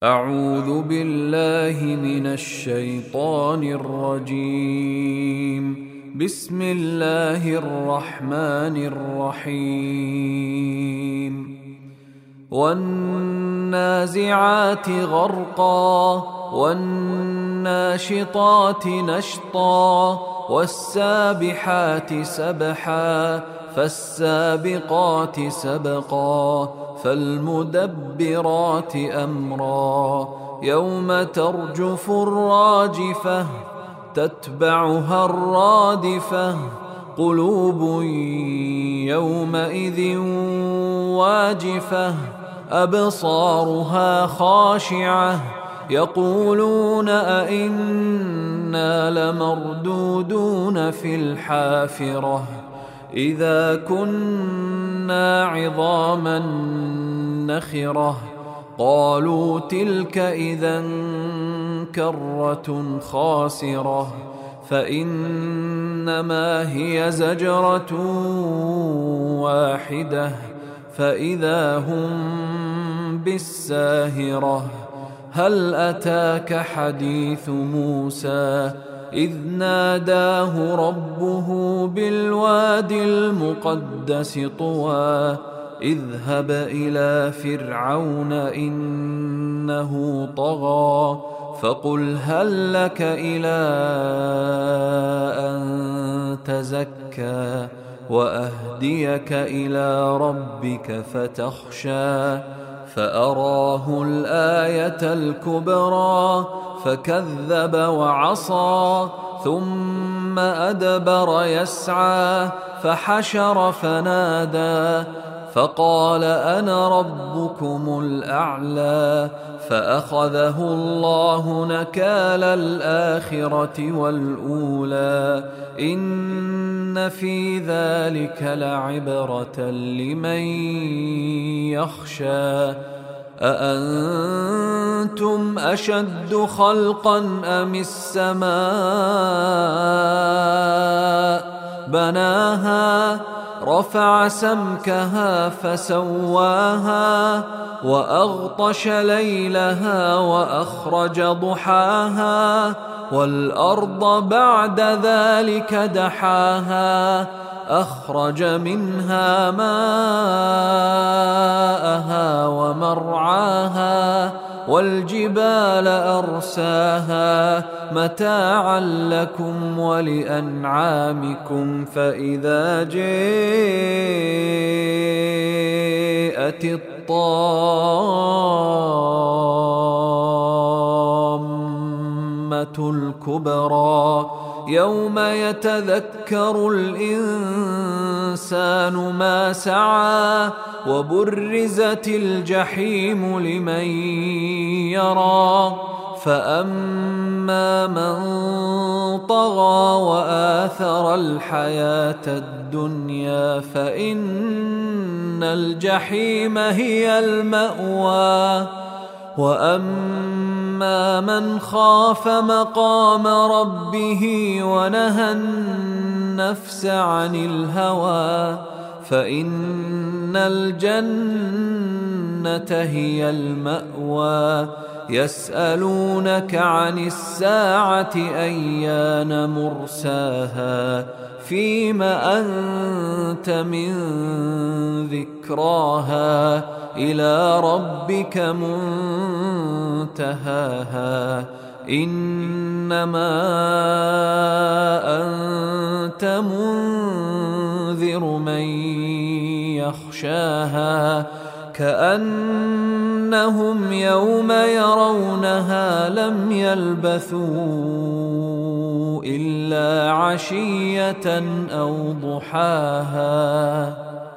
أعوذ بالله من الشيطان الرجيم. بسم الله الرحمن الرحيم. والنازعات غرقا والناشطات نشطا والسابحات سبحا فالسابقات سبقا فالمدبرات أمرا يوم ترجف الراجفة تتبعها الرادفة قلوب يومئذ واجفة أبصارها خاشعة يقولون أئنا لمردودون في الحافرة إذا كنا عظاما نخرة قالوا تلك إذا كرة خاسرة فإنما هي زجرة واحدة فإذا هم بالساهرة هل أتاك حديث موسى إذ ناداه ربه بالواد المقدس طوى اذهب إلى فرعون إنه طغى فقل هل لك إلى أن تزكى وأهديك إلى ربك فتخشى فأراه الآية الكبرى فكذب وعصى ثم أدبر يسعى فحشر فنادى فقال أنا ربكم الأعلى فأخذه الله نكال الآخرة والأولى إن في ذلك لعبرة لمن يخشى أأنتم أشد خلقا أم السماء بناها رفع سمكها فسواها وأغطش ليلها وأخرج ضحاها والأرض بعد ذلك دحاها أخرج منها ماءها ومرعاها والجبال أرساها متاعا لكم ولأنعامكم فإذا جاءت الطامة الكبرى يوم يتذكر الإنسان ما سعى وبرزت الجحيم لمن يرى فأما من طغى وآثر الحياة الدنيا فإن الجحيم هي المأوى وأما من خاف مقام ربه ونهى النفس عن الهوى فإن الجنة هي المأوى يسألونك عن الساعة أيان مرساها فيم أنت من ذكراها إلى ربك منتهاها إنما أنت منذر من يخشاها كأنهم يوم يرونها لم يلبثوا إلا عشية أو ضحاها.